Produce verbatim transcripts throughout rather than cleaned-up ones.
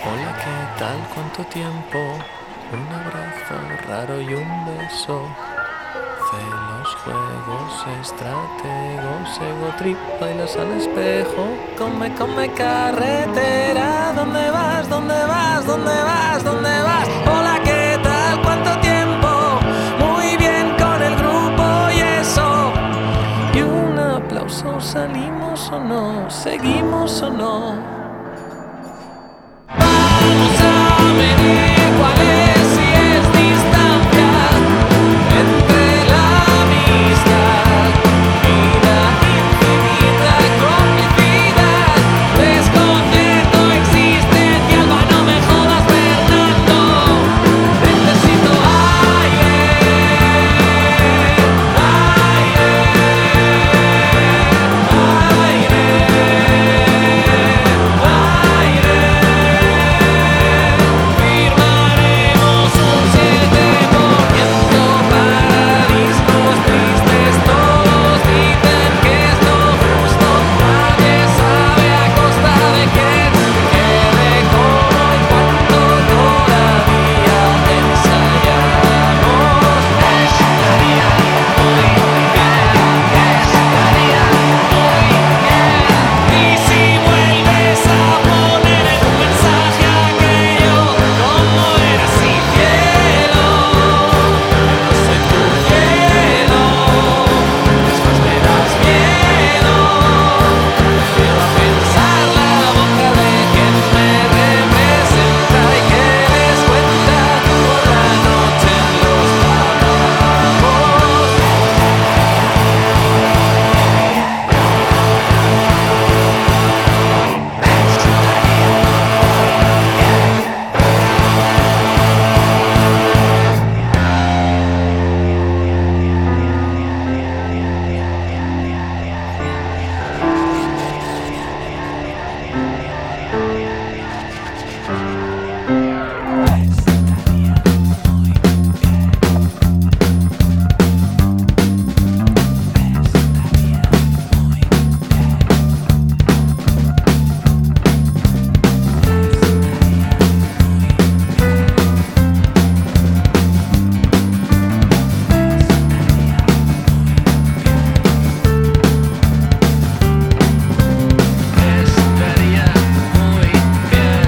Hola, ¿qué tal? ¿Cuánto tiempo? Un abrazo raro y un beso. Celos, juegos, estrategos, ego trip, bailas al espejo. Come, come carretera. ¿Dónde vas? ¿Dónde vas? ¿Dónde vas? ¿Dónde vas? Hola, ¿qué tal? ¿Cuánto tiempo? Muy bien con el grupo y eso. Y un aplauso, ¿salimos o no? ¿Seguimos o no? Vamos a medir cuál es, si es distancia entre la amistad y la infinita complicidad. Desconcierto existencial, va, no me jodas, Fernando. Necesito aire, aire, aire, aire. Firmaremos un siete por ciento para discos tristes. Todos dicen que es lo justo. Nadie sabe a costa de quién se quede, cómo y cuánto todavía ensayamos. Estaría muy bien, estaría muy bien. Y si vuelves a poner en un mensaje aquello, como era si cielo, no soy tu cielo, después me das miedo. Prefiero pensar la boca de quien me representa y que les cuenta por la noche en los trabajos. Estaría muy bien,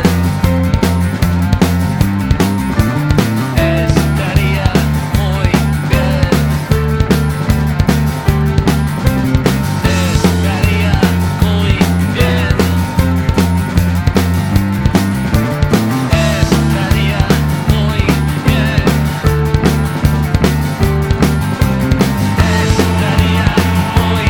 estaría muy bien, estaría muy bien, estaría muy bien, estaría muy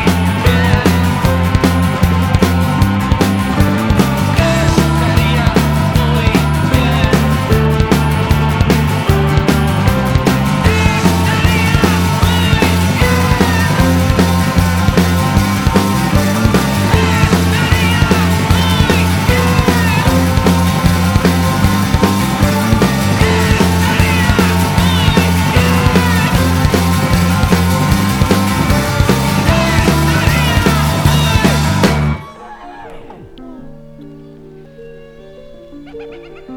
bien.